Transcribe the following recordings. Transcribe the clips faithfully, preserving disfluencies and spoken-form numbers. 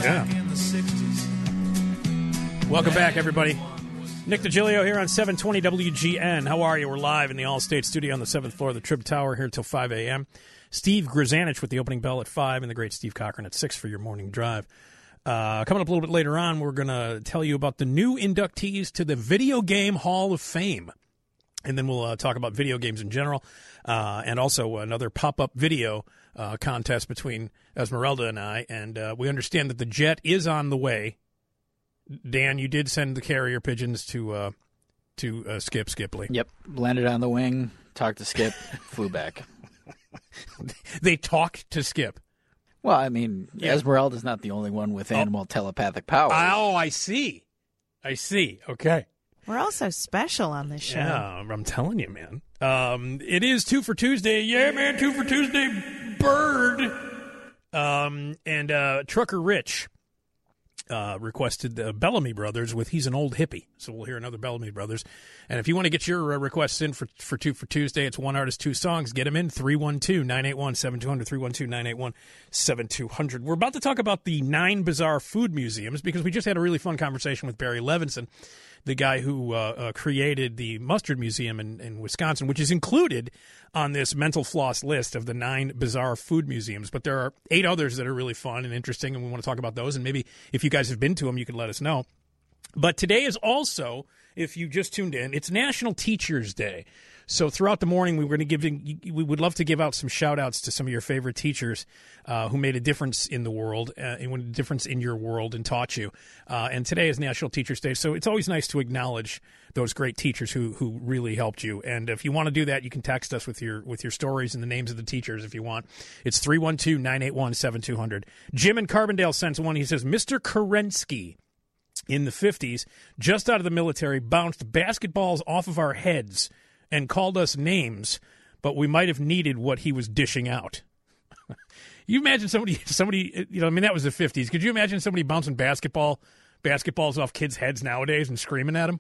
Yeah. Welcome back, everybody. Nick DiGilio here on seven twenty W G N. How are you? We're live in the All-State Studio on the seventh floor of the Trib Tower here until five a.m. Steve Grzanich with the opening bell at five and the great Steve Cochran at six for your morning drive. Uh, coming up a little bit later on, we're going to tell you about the new inductees to the Video Game Hall of Fame. And then we'll uh, talk about video games in general uh, and also another pop-up video uh, contest between Esmeralda and I. And uh, we understand that the jet is on the way. Dan, you did send the carrier pigeons to uh, to uh, Skip Skipley. Yep. Landed on the wing, talked to Skip, flew back. They talked to Skip. Well, I mean, yeah. Esmeralda's not the only one with animal oh. telepathic powers. Oh, I see. I see. Okay. We're all so special on this show. Yeah, I'm telling you, man. Um, it is Two for Tuesday. Yeah, man, Two for Tuesday, bird. Um, and uh, Trucker Rich uh, requested the Bellamy Brothers with He's an Old Hippie. So we'll hear another Bellamy Brothers. And if you want to get your uh, requests in for, for Two for Tuesday, it's one artist, two songs. Get them in, three one two, nine eight one, seven two zero zero, three one two, nine eight one, seven two zero zero. We're about to talk about the nine bizarre food museums because we just had a really fun conversation with Barry Levinson, the guy who uh, uh, created the Mustard Museum in, in Wisconsin, which is included on this mental floss list of the nine bizarre food museums. But there are eight others that are really fun and interesting, and we want to talk about those. And maybe if you guys have been to them, you can let us know. But today is also, if you just tuned in, it's National Teachers Day. So throughout the morning, we were going to give, we would love to give out some shout outs to some of your favorite teachers uh, who made a difference in the world, uh, and a difference in your world and taught you. Uh, and today is National Teachers Day, so it's always nice to acknowledge those great teachers who who really helped you. And if you want to do that, you can text us with your with your stories and the names of the teachers if you want. It's three one two, nine eight one, seven two zero zero. Jim in Carbondale sends one. He says, Mister Kerensky in the fifties, just out of the military, bounced basketballs off of our heads and called us names, but we might have needed what he was dishing out. You imagine somebody, somebody, you know, I mean, that was the fifties. Could you imagine somebody bouncing basketball, basketballs off kids' heads nowadays and screaming at them?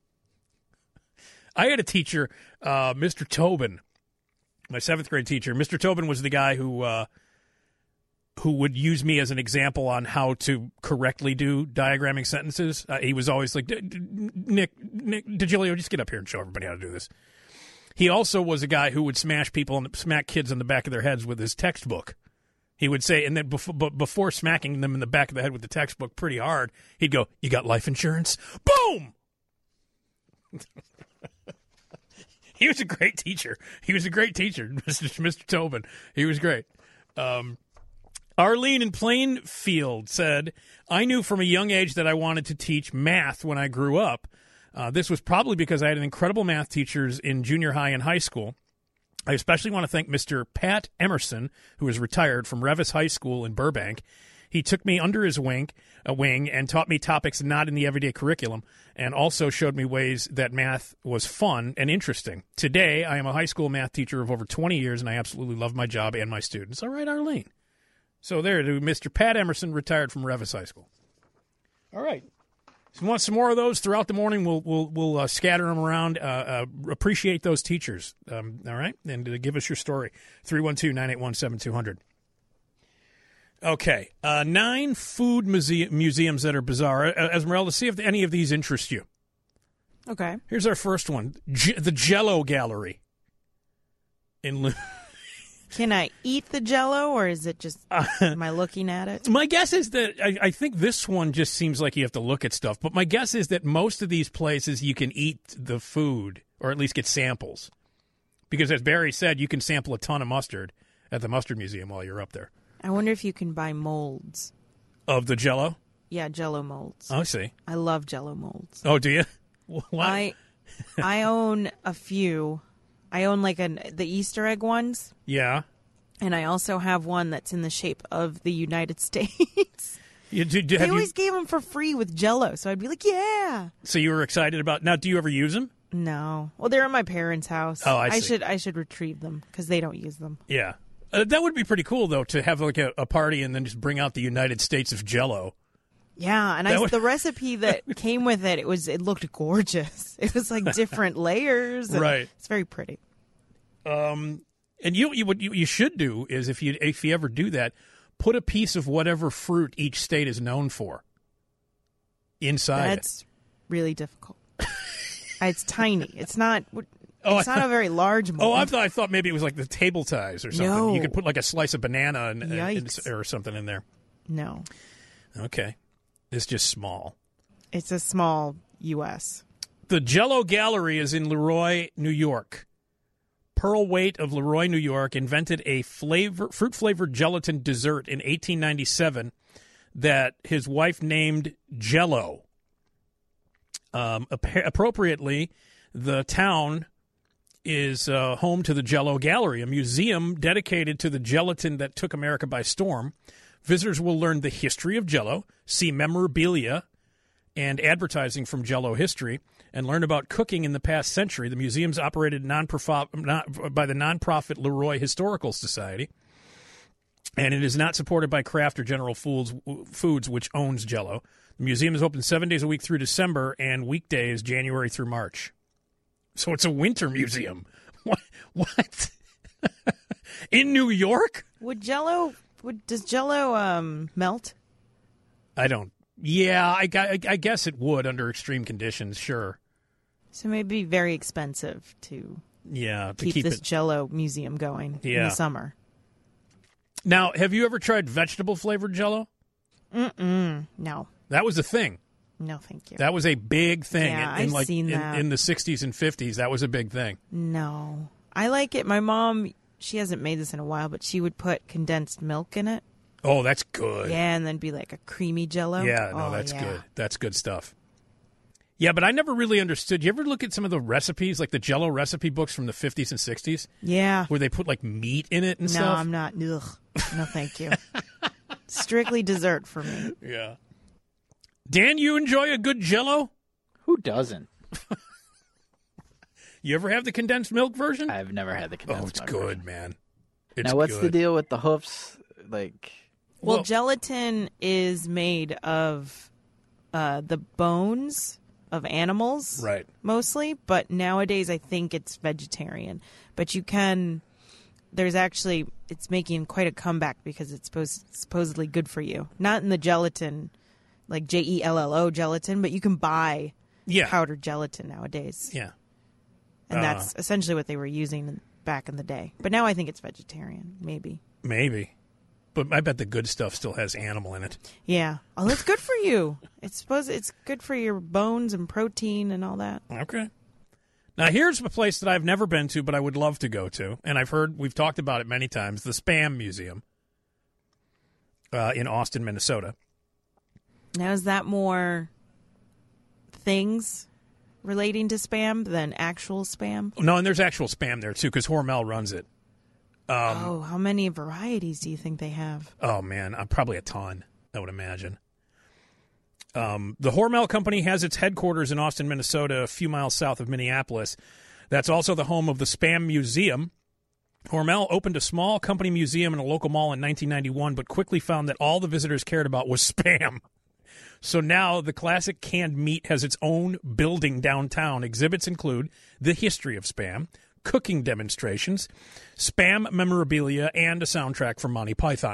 I had a teacher, uh, Mister Tobin, my seventh grade teacher. Mister Tobin was the guy who, uh, who would use me as an example on how to correctly do diagramming sentences. Uh, he was always like, Nick, Nick DiGilio, just get up here and show everybody how to do this. He also was a guy who would smash people and smack kids on the back of their heads with his textbook. He would say, and then before, but before smacking them in the back of the head with the textbook pretty hard, he'd go, "You got life insurance?" Boom! He was a great teacher. He was a great teacher, Mister Tobin. He was great. Um, Arlene in Plainfield said, I knew from a young age that I wanted to teach math when I grew up. Uh, this was probably because I had incredible math teachers in junior high and high school. I especially want to thank Mister Pat Emerson, who is retired from Revis High School in Burbank. He took me under his wing, uh, wing and taught me topics not in the everyday curriculum, and also showed me ways that math was fun and interesting. Today, I am a high school math teacher of over twenty years, and I absolutely love my job and my students. All right, Arlene. So there, Mister Pat Emerson, retired from Revis High School. All right. If you want some more of those throughout the morning, we'll we'll we'll uh, scatter them around. Uh, uh, appreciate those teachers. Um, all right, and uh, give us your story. three one two, nine eight one, seven two zero zero. Okay, uh, nine food muse- museums that are bizarre. Uh, Esmeralda, see if any of these interest you. Okay. Here's our first one: J- the Jell-O Gallery in. Lu- Can I eat the Jell-O, or is it just, uh, am I looking at it? My guess is that, I, I think this one just seems like you have to look at stuff, but my guess is that most of these places you can eat the food, or at least get samples. Because as Barry said, you can sample a ton of mustard at the Mustard Museum while you're up there. I wonder if you can buy molds. Of the Jell-O? Yeah, Jell-O molds. Oh, I see. I love Jell-O molds. Oh, do you? Why? I, I own a few. I own like an, the Easter egg ones. Yeah. And I also have one that's in the shape of the United States. You, do, do, they always you, gave them for free with Jell-O, so I'd be like, yeah. So you were excited about, now do you ever use them? No. Well, they're at my parents' house. Oh, I see. I should, I should retrieve them because they don't use them. Yeah. Uh, that would be pretty cool, though, to have like a, a party and then just bring out the United States of Jell-O. Yeah, and I, would... the recipe that came with it, it was it looked gorgeous. It was like different layers. And right. It's very pretty. Um, and you, you what you, you should do is if you if you ever do that, put a piece of whatever fruit each state is known for inside That's it. really difficult. It's tiny. It's not. Oh, it's not a very large mold. Oh, I thought I thought maybe it was like the table ties or something. No. You could put like a slice of banana and, and, Yikes. or something in there. No. Okay. It's just small. It's a small U S The Jell-O Gallery is in Leroy, New York. Pearl Waite of Leroy, New York, invented a flavor, fruit-flavored gelatin dessert in eighteen ninety-seven that his wife named Jell-O. Um, ap- appropriately, the town is uh, home to the Jell-O Gallery, a museum dedicated to the gelatin that took America by storm. Visitors will learn the history of Jell-O, see memorabilia and advertising from Jell-O history, and learn about cooking in the past century. The museum's operated non-profit, not, by the nonprofit Leroy Historical Society, and it is not supported by Kraft or General Foods, Foods, which owns Jell-O. The museum is open seven days a week through December and weekdays January through March. So it's a winter museum. What? What? In New York? Would Jell-O? Would does Jell-O um, melt? I don't. Yeah, I, I, I guess it would under extreme conditions. Sure. So maybe very expensive to yeah to keep, keep this it. Jell-O museum going in Yeah. the summer. Now, have you ever tried vegetable flavored Jell-O? Mm-mm. No. That was a thing. No, thank you. That was a big thing. Yeah, in, in I've like seen in, that. in the sixties and fifties. That was a big thing. No. I like it. My mom, she hasn't made this in a while, but she would put condensed milk in it. Oh, that's good. Yeah, and then be like a creamy Jell-O. Yeah, no, Oh, that's yeah. good. That's good stuff. Yeah, but I never really understood. You ever look at some of the recipes, like the Jell-O recipe books from the fifties and sixties, Yeah. where they put like meat in it and No, stuff? I'm not. Ugh. No, thank you. Strictly dessert for me. Yeah. Dan, you enjoy a good Jell-O? Who doesn't? You ever have the condensed milk version? I've never had the condensed Oh, it's milk good, version. man. It's Now, what's good. the deal with the hoofs? Like, Well, Well- gelatin is made of uh, the bones of animals, Right. mostly. But nowadays, I think it's vegetarian. But you can. There's actually it's making quite a comeback because it's supposed supposedly good for you. Not in the gelatin, like J E L L O gelatin, but you can buy Yeah. powdered gelatin nowadays, Yeah. and Uh. that's essentially what they were using back in the day. But now I think it's vegetarian, maybe. Maybe. But I bet the good stuff still has animal in it. Yeah. Oh, that's good for you. It's supposed it's good for your bones and protein and all that. Okay. Now, here's a place that I've never been to, but I would love to go to. And I've heard, we've talked about it many times, the Spam Museum uh, in Austin, Minnesota. Now, is that more things relating to spam than actual spam? No, and there's actual Spam there, too, because Hormel runs it. Um, oh, how many varieties do you think they have? Oh, man, uh, probably a ton, I would imagine. Um, the Hormel Company has its headquarters in Austin, Minnesota, a few miles south of Minneapolis. That's also the home of the Spam Museum. Hormel opened a small company museum in a local mall in nineteen ninety-one, but quickly found that all the visitors cared about was Spam. So now the classic canned meat has its own building downtown. Exhibits include the history of Spam, cooking demonstrations, Spam memorabilia, and a soundtrack from Monty Python.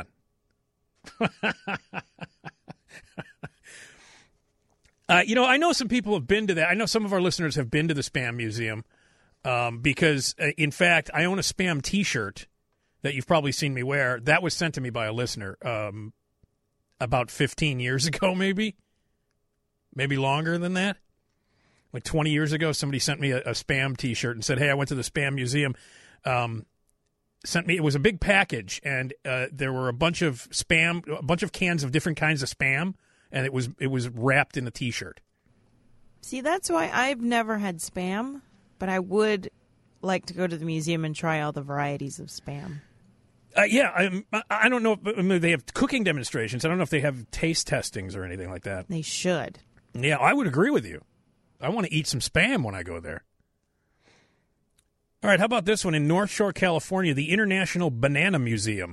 Uh, you know, I know some people have been to that. I know some of our listeners have been to the Spam Museum um, because, uh, in fact, I own a Spam T-shirt that you've probably seen me wear. That was sent to me by a listener um, about fifteen years ago, maybe. Maybe longer than that. Like twenty years ago, somebody sent me a, a Spam T-shirt and said, hey, I went to the Spam Museum. Um, sent me, it was a big package, and uh, there were a bunch of Spam, a bunch of cans of different kinds of Spam. And it was it was wrapped in a T-shirt. See, that's why I've never had spam, but I would like to go to the museum and try all the varieties of spam. Uh, yeah, I, I don't know if I mean, they have cooking demonstrations. I don't know if they have taste testings or anything like that. They should. Yeah, I would agree with you. I want to eat some Spam when I go there. All right, how about this one? In North Shore, California, the International Banana Museum.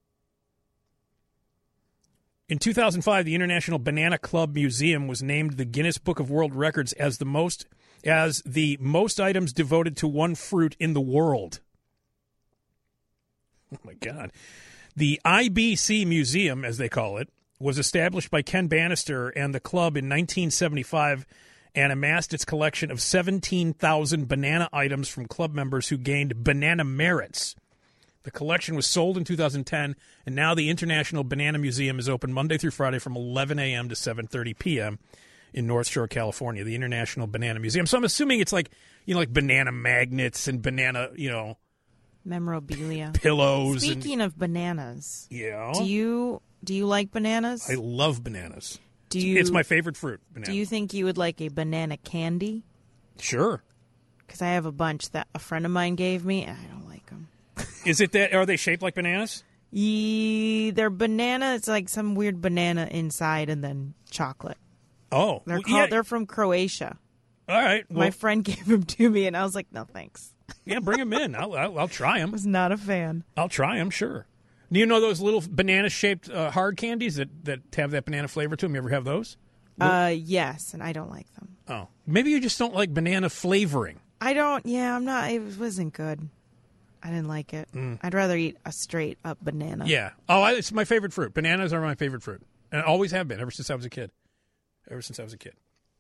In two thousand five, the International Banana Club Museum was named the Guinness Book of World Records as the most as the most items devoted to one fruit in the world. Oh my God. The I B C Museum, as they call it, was established by Ken Bannister and the club in nineteen seventy-five and amassed its collection of seventeen thousand banana items from club members who gained banana merits. The collection was sold in two thousand ten, and now the International Banana Museum is open Monday through Friday from eleven a.m. to seven thirty p.m. in North Shore, California, the International Banana Museum. So I'm assuming it's like, you know, like banana magnets and banana, you know, memorabilia, pillows. Speaking and, of bananas, yeah, do you do you like bananas? I love bananas. Do you? It's my favorite fruit. Banana. Do you think you would like a banana candy? Sure. Because I have a bunch that a friend of mine gave me, and I don't like them. Is it that? Are they shaped like bananas? Yeah, they're banana. It's like some weird banana inside, and then chocolate. Oh, they're well, called. yeah. They're from Croatia. All right. Well, my friend gave them to me, and I was like, "No, thanks." Yeah, bring them in. I'll, I'll, I'll try them. I was not a fan. I'll try them. Sure. Do you know those little banana-shaped uh, hard candies that, that have that banana flavor to them? You ever have those? Uh, yes, and I don't like them. Oh, maybe you just don't like banana flavoring. I don't. Yeah, I'm not. It wasn't good. I didn't like it. Mm. I'd rather eat a straight up banana. Yeah. Oh, I, it's my favorite fruit. Bananas are my favorite fruit, and always have been ever since I was a kid. Ever since I was a kid.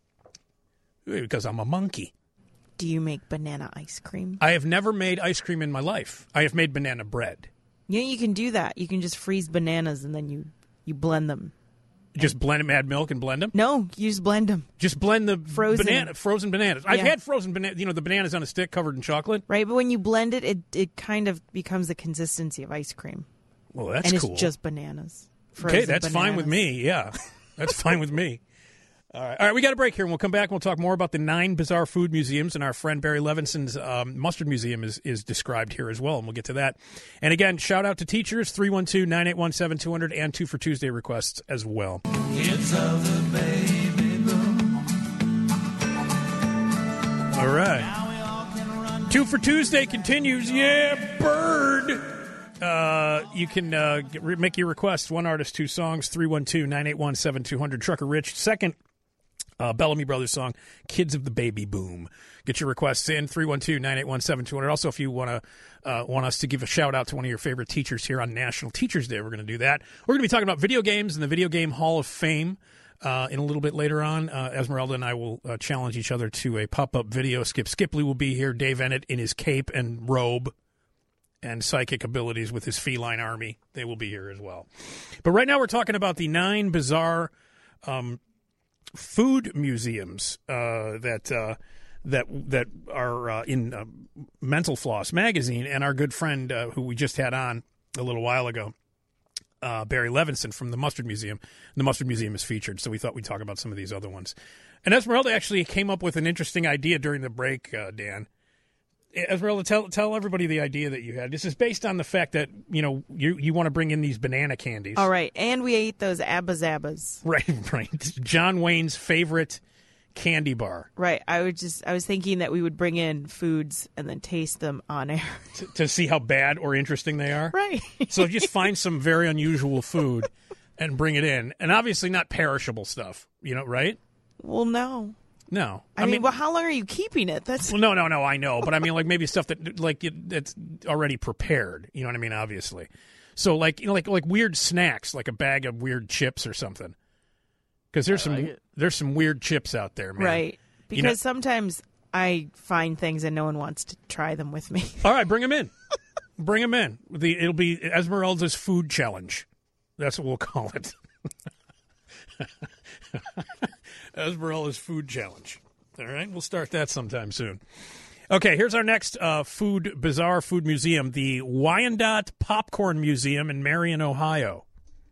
Because I'm a monkey. Do you make banana ice cream? I have never made ice cream in my life. I have made banana bread. Yeah, you can do that. You can just freeze bananas and then you, you blend them. Just blend them, add milk and blend them? No, you just blend them. Just blend the frozen banana, frozen bananas. I've yeah. had frozen bananas, you know, the bananas on a stick covered in chocolate. Right, but when you blend it, it, it kind of becomes the consistency of ice cream. Well, that's and cool. And it's just bananas. Okay, that's bananas. fine with me, yeah. That's fine with me. All right, all right. We got a break here, and we'll come back and we'll talk more about the nine bizarre food museums, and our friend Barry Levinson's um, mustard museum is, is described here as well, and we'll get to that. And again, shout out to teachers, three one two, nine eight one, seven two zero zero, and two for Tuesday requests as well. Kids of the baby boom. All right. Two for Tuesday continues. Yeah, bird. Uh, you can uh, get, make your request. One artist, two songs, three one two, nine eight one, seven two zero zero. Trucker Rich, second. Uh, Bellamy Brothers song, Kids of the Baby Boom. Get your requests in, three one two, nine eight one, seven two zero zero. Also, if you want to uh, want us to give a shout-out to one of your favorite teachers here on National Teachers Day, we're going to do that. We're going to be talking about video games and the Video Game Hall of Fame uh, in a little bit later on. Uh, Esmeralda and I will uh, challenge each other to a pop-up video. Skip Skipley will be here. Dave Ennett in his cape and robe and psychic abilities with his feline army. They will be here as well. But right now we're talking about the nine bizarre um food museums uh, that uh, that that are uh, in uh, Mental Floss magazine, and our good friend uh, who we just had on a little while ago, uh, Barry Levinson from the Mustard Museum. The Mustard Museum is featured, so we thought we'd talk about some of these other ones. And Esmeralda actually came up with an interesting idea during the break, uh, Dan. Esmeralda, tell tell everybody the idea that you had. This is based on the fact that, you know, you, you want to bring in these banana candies. All right, and we ate those Abba Zabbas. Right, right. John Wayne's favorite candy bar. Right. I would just I was thinking that we would bring in foods and then taste them on air to, to see how bad or interesting they are. Right. So just find some very unusual food and bring it in, and obviously not perishable stuff. You know, right? Well, no. No, I, I mean, mean, well, how long are you keeping it? That's well, no, no, no. I know, but I mean, like maybe stuff that like it, that's already prepared. You know what I mean? Obviously, so like you know, like like weird snacks, like a bag of weird chips or something. Because there's I some like there's some weird chips out there, man. Right? Because you know, sometimes I find things and no one wants to try them with me. All right, bring them in. Bring them in. The it'll be Esmeralda's food challenge. That's what we'll call it. Esmeralda's food challenge. All right, we'll start that sometime soon. Okay, here's our next uh, food bizarre food museum, the Wyandotte Popcorn Museum in Marion, Ohio.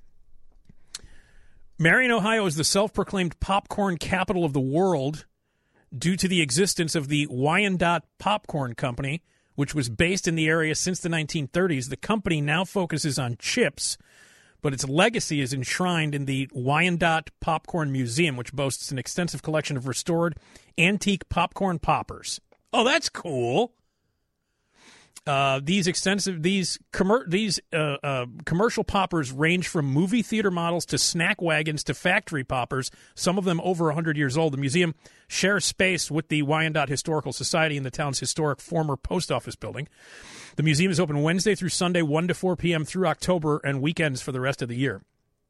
Marion, Ohio is the self-proclaimed popcorn capital of the world due to the existence of the Wyandotte Popcorn Company, which was based in the area since the nineteen thirties. The company now focuses on chips, but its legacy is enshrined in the Wyandotte Popcorn Museum, which boasts an extensive collection of restored antique popcorn poppers. Oh, that's cool. Uh, these extensive these commer- these uh, uh, commercial poppers range from movie theater models to snack wagons to factory poppers, some of them over one hundred years old. The museum shares space with the Wyandotte Historical Society in the town's historic former post office building. The museum is open Wednesday through Sunday, one to four p.m. through October, and weekends for the rest of the year.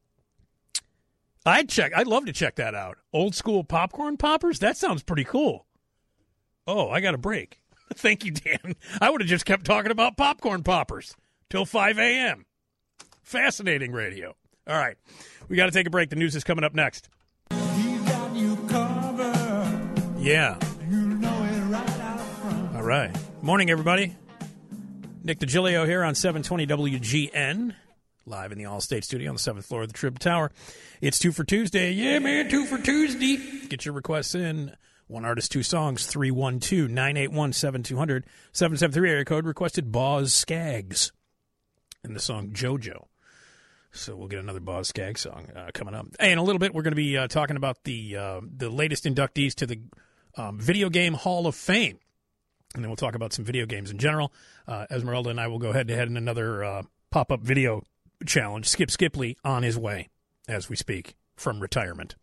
I'd check. I'd love to check that out. Old school popcorn poppers? That sounds pretty cool. Oh, I got a break. Thank you, Dan. I would have just kept talking about popcorn poppers till five a.m. Fascinating radio. All right. We got to take a break. The news is coming up next. Got you covered. Yeah. You know it right out front. All right. Morning, everybody. Nick DiGilio here on seven twenty W G N, live in the All-State studio on the seventh floor of the Trib Tower. It's two for Tuesday. Yeah, man, two for Tuesday. Get your requests in. One artist, two songs, three one two, nine eight one, seven two zero zero, seven seven three area code requested Boz Skaggs and the song JoJo. So we'll get another Boz Skaggs song uh, coming up. Hey, in a little bit, we're going to be uh, talking about the uh, the latest inductees to the um, Video Game Hall of Fame. And then we'll talk about some video games in general. Uh, Esmeralda and I will go head to head in another uh, pop-up video challenge. Skip Skipley on his way as we speak from retirement.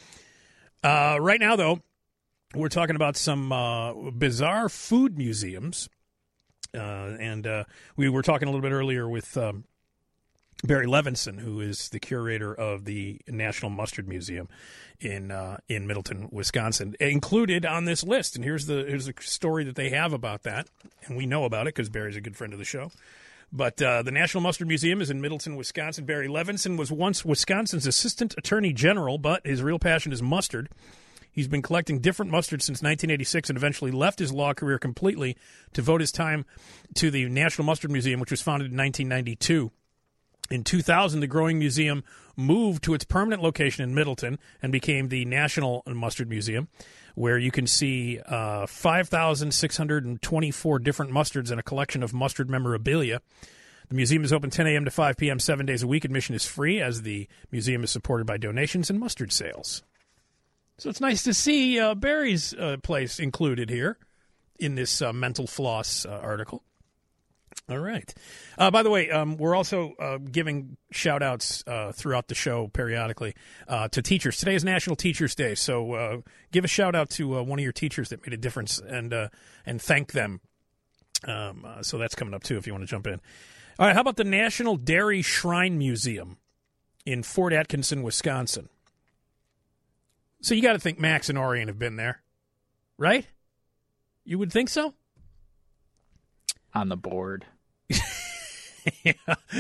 Uh, right now, though, we're talking about some uh, bizarre food museums. Uh, and uh, we were talking a little bit earlier with um, Barry Levinson, who is the curator of the National Mustard Museum in uh, in Middleton, Wisconsin, included on this list. And here's the here's the story that they have about that. And we know about it because Barry's a good friend of the show. But uh, the National Mustard Museum is in Middleton, Wisconsin. Barry Levinson was once Wisconsin's assistant attorney general, but his real passion is mustard. He's been collecting different mustards since nineteen eighty-six and eventually left his law career completely to devote his time to the National Mustard Museum, which was founded in nineteen ninety-two. In two thousand, the growing museum moved to its permanent location in Middleton and became the National Mustard Museum, where you can see uh, five thousand six hundred twenty-four different mustards and a collection of mustard memorabilia. The museum is open ten a.m. to five p.m. seven days a week. Admission is free, as the museum is supported by donations and mustard sales. So it's nice to see uh, Barry's uh, place included here in this uh, Mental Floss uh, article. All right. Uh, by the way, um, we're also uh, giving shout-outs uh, throughout the show periodically uh, to teachers. Today is National Teachers Day, so uh, give a shout-out to uh, one of your teachers that made a difference and uh, and thank them. Um, uh, so that's coming up, too, if you want to jump in. All right, how about the National Dairy Shrine Museum in Fort Atkinson, Wisconsin? So you got to think Max and Orion have been there, right? You would think so? On the board. Yeah.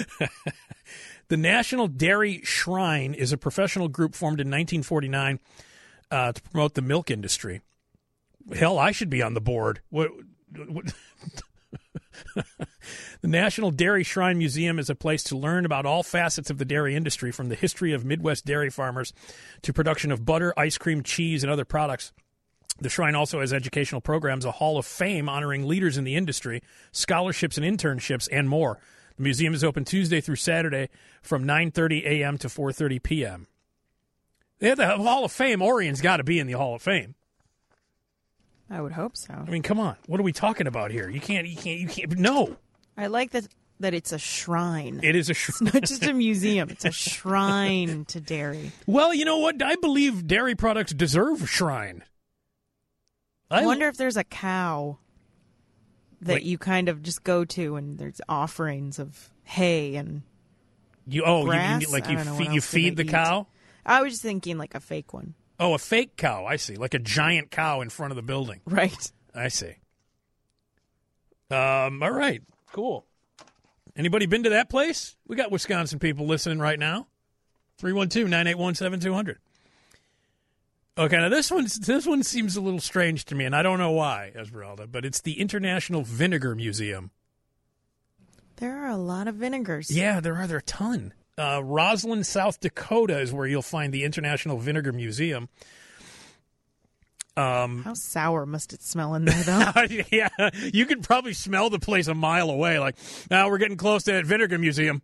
The National Dairy Shrine is a professional group formed in nineteen forty-nine uh, to promote the milk industry. Hell, I should be on the board. What? what The National Dairy Shrine Museum is a place to learn about all facets of the dairy industry, from the history of Midwest dairy farmers to production of butter, ice cream, cheese, and other products. The shrine also has educational programs, a hall of fame honoring leaders in the industry, scholarships and internships, and more. The museum is open Tuesday through Saturday from nine thirty a.m. to four thirty p.m. They have the Hall of Fame. Orion's got to be in the Hall of Fame. I would hope so. I mean, come on. What are we talking about here? You can't, you can't, you can't. No. I like that that it's a shrine. It is a shrine. It's not just a museum. It's a shrine to dairy. Well, you know what? I believe dairy products deserve a shrine. I wonder if there's a cow that Wait. you kind of just go to, and there's offerings of hay and you. Oh, grass? you mean like I you don't know, feed what you else do feed they the eat? cow? I was just thinking like a fake one. Oh, a fake cow. I see, like a giant cow in front of the building. Right. I see. Um. All right. Cool. Anybody been to that place? We got Wisconsin people listening right now. three one two, nine eight one, seven two zero zero. Okay, now this one this one seems a little strange to me, and I don't know why, Esmeralda, but it's the International Vinegar Museum. There are a lot of vinegars. Yeah, there are. There are a ton. Uh, Roslyn, South Dakota is where you'll find the International Vinegar Museum. Um, How sour must it smell in there, though? yeah, you could probably smell the place a mile away. Like, now we're getting close to that Vinegar Museum.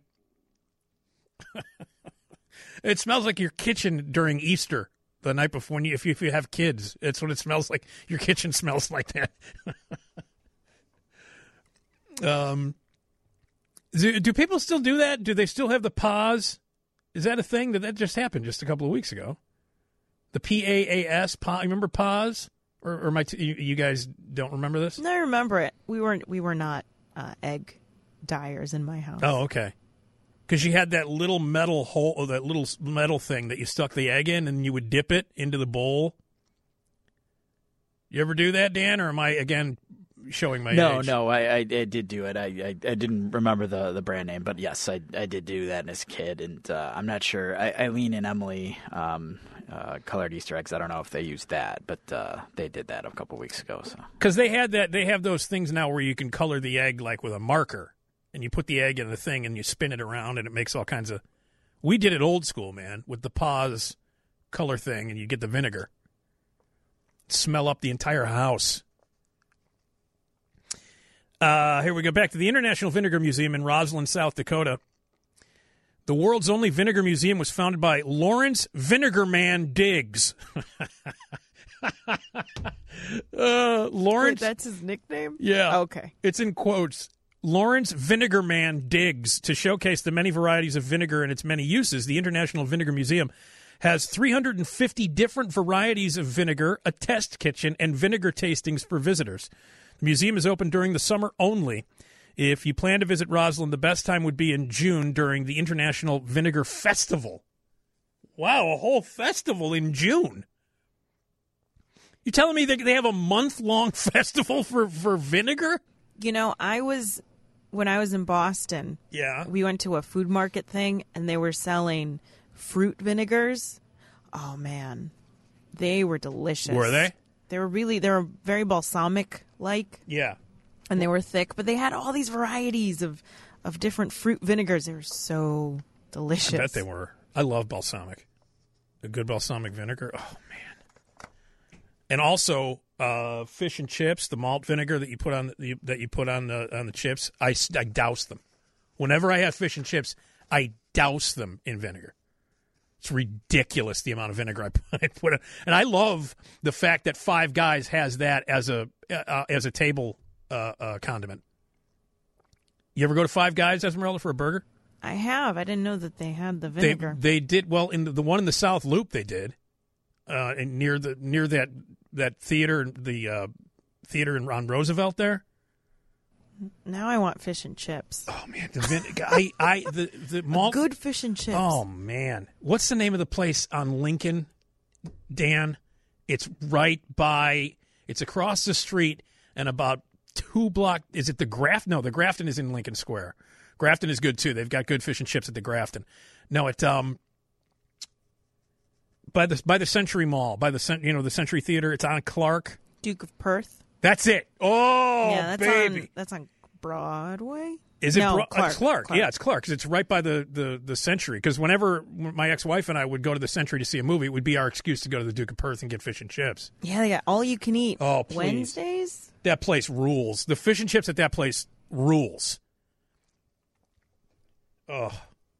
It smells like your kitchen during Easter. The night before, when you, if you if you have kids, it's what it smells like. Your kitchen smells like that. Um, do, do people still do that? Do they still have the pause? Is that a thing? That that just happened just a couple of weeks ago? The P A A S, pause. Remember pause? Or, or my t- you, you guys don't remember this? No, I remember it. We weren't. We were not uh, egg dyers in my house. Oh, okay. Because you had that little metal hole, or that little metal thing that you stuck the egg in, and you would dip it into the bowl. You ever do that, Dan? Or am I again showing my no, age? No, I, I, I did do it. I, I, I didn't remember the, the brand name, but yes, I, I did do that as a kid. And uh, I'm not sure. I, Eileen and Emily um, uh, colored Easter eggs. I don't know if they used that, but uh, they did that a couple weeks ago. So because they had that, they have those things now where you can color the egg like with a marker, and you put the egg in the thing and you spin it around, and it makes all kinds of. We did it old school, man, with the pause color thing, and you get the vinegar. Smell up the entire house. Uh, here we go back to the International Vinegar Museum in Roslyn, South Dakota. The world's only vinegar museum was founded by Lawrence Vinegar Man Diggs. uh, Lawrence. Wait, that's his nickname? Yeah. Okay. It's in quotes. Lawrence Vinegar Man Diggs. To showcase the many varieties of vinegar and its many uses, the International Vinegar Museum has three hundred fifty different varieties of vinegar, a test kitchen, and vinegar tastings for visitors. The museum is open during the summer only. If you plan to visit Roslyn, the best time would be in June during the International Vinegar Festival. Wow, a whole festival in June. You telling me that they have a month-long festival for, for vinegar? You know, I was, when I was in Boston, Yeah. we went to a food market thing, and they were selling fruit vinegars. Oh, man. They were delicious. Were they? They were really, they were very balsamic-like, Yeah. and they were thick, but they had all these varieties of, of different fruit vinegars. They were so delicious. I bet they were. I love balsamic. A good balsamic vinegar. Oh, man. And also uh, fish and chips, the malt vinegar that you put on the, that you put on the on the chips. I, I douse them. Whenever I have fish and chips, I douse them in vinegar. It's ridiculous the amount of vinegar I put, I put in. And I love the fact that Five Guys has that as a uh, as a table uh, uh, condiment. You ever go to Five Guys, Esmeralda, for a burger? I have. I didn't know that they had the They vinegar. they did well in the, the one in the South Loop. They did, uh, and near the near that that theater, the uh, theater in on Roosevelt there. Now I want fish and chips. Oh man, the vinegar! I I the the malt. Good fish and chips. Oh man, what's the name of the place on Lincoln, Dan? It's right by. It's across the street and about two block. Is it the Grafton? No, the Grafton is in Lincoln Square. Grafton is good too. They've got good fish and chips at the Grafton. No, it um by the by the Century Mall, by the you know the Century Theater. It's on Clark. Duke of Perth. That's it. Oh, yeah, that's baby. on that's on Broadway. Is it no, Bro- Clark, uh, Clark? Clark? Yeah, it's Clark because it's right by the, the, the Century. Because whenever my ex-wife and I would go to the Century to see a movie, it would be our excuse to go to the Duke of Perth and get fish and chips. Yeah, they got all you can eat. Oh, please. Wednesdays. That place rules. The fish and chips at that place rules. Oh.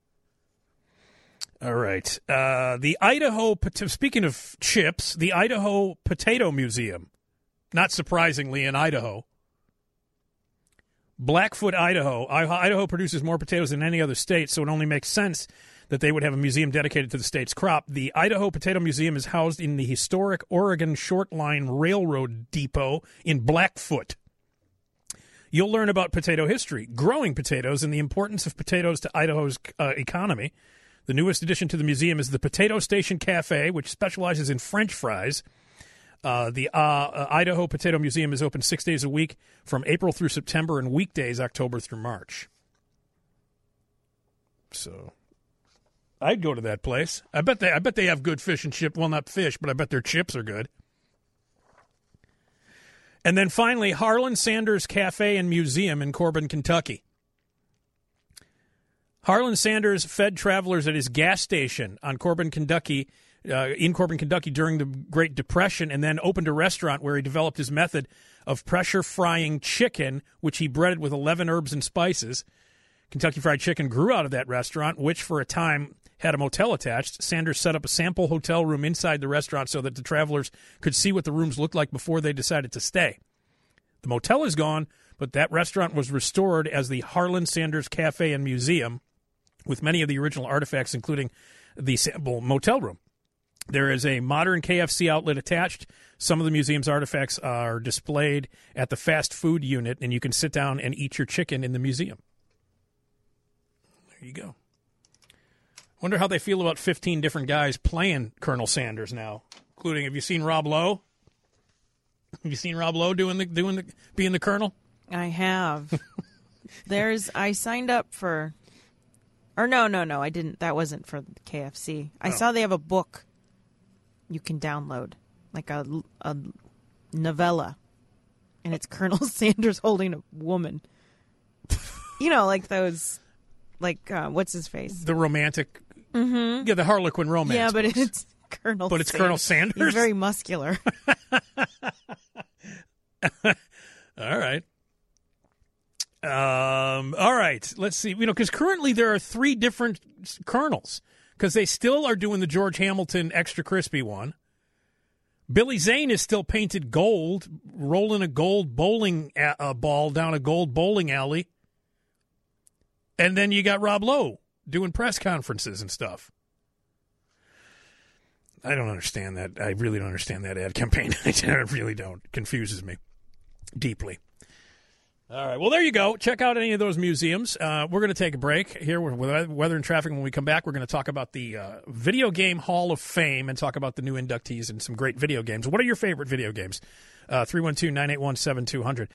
All right. Uh, the Idaho, speaking of chips, the Idaho Potato Museum, not surprisingly in Idaho. Blackfoot, Idaho. Idaho produces more potatoes than any other state, so it only makes sense that they would have a museum dedicated to the state's crop. The Idaho Potato Museum is housed in the historic Oregon Short Line Railroad Depot in Blackfoot. You'll learn about potato history, growing potatoes, and the importance of potatoes to Idaho's uh, economy. The newest addition to the museum is the Potato Station Cafe, which specializes in French fries. Uh, the uh, uh, Idaho Potato Museum is open six days a week from April through September and weekdays October through March. So I'd go to that place. I bet they I bet they have good fish and chips. Well, not fish, but I bet their chips are good. And then finally, Harlan Sanders Cafe and Museum in Corbin, Kentucky. Harlan Sanders fed travelers at his gas station on Corbin, Kentucky, uh, in Corbin, Kentucky during the Great Depression, and then opened a restaurant where he developed his method of pressure frying chicken, which he breaded with eleven herbs and spices. Kentucky Fried Chicken grew out of that restaurant, which for a time had a motel attached. Sanders set up a sample hotel room inside the restaurant so that the travelers could see what the rooms looked like before they decided to stay. The motel is gone, but that restaurant was restored as the Harlan Sanders Cafe and Museum with many of the original artifacts, including the sample motel room. There is a modern K F C outlet attached. Some of the museum's artifacts are displayed at the fast food unit, and you can sit down and eat your chicken in the museum. There you go. Wonder how they feel about fifteen different guys playing Colonel Sanders now, including, have you seen Rob Lowe? Have you seen Rob Lowe doing the doing the being the Colonel? I have. There's I signed up for or no, no, no, I didn't. That wasn't for K F C. I Oh. saw they have a book you can download, like a, a novella, and it's Colonel Sanders holding a woman. You know, like those, like, uh, what's his face? The romantic, mm-hmm. yeah, the Harlequin romance. Yeah, but books. it's Colonel But it's Sanders. Colonel Sanders? He's very muscular. All right. Um, all right. Let's see. You know, because currently there are three different s- colonels, because they still are doing the George Hamilton extra crispy one. Billy Zane is still painted gold, rolling a gold bowling a- uh, ball down a gold bowling alley. And then you got Rob Lowe doing press conferences and stuff. I don't understand that. I really don't understand that ad campaign. I really don't. It confuses me deeply. All right. Well, there you go. Check out any of those museums. Uh, we're going to take a break here with Weather and Traffic. When we come back, we're going to talk about the uh, Video Game Hall of Fame and talk about the new inductees and some great video games. What are your favorite video games? Uh, three one two, nine eight one, seven two zero zero.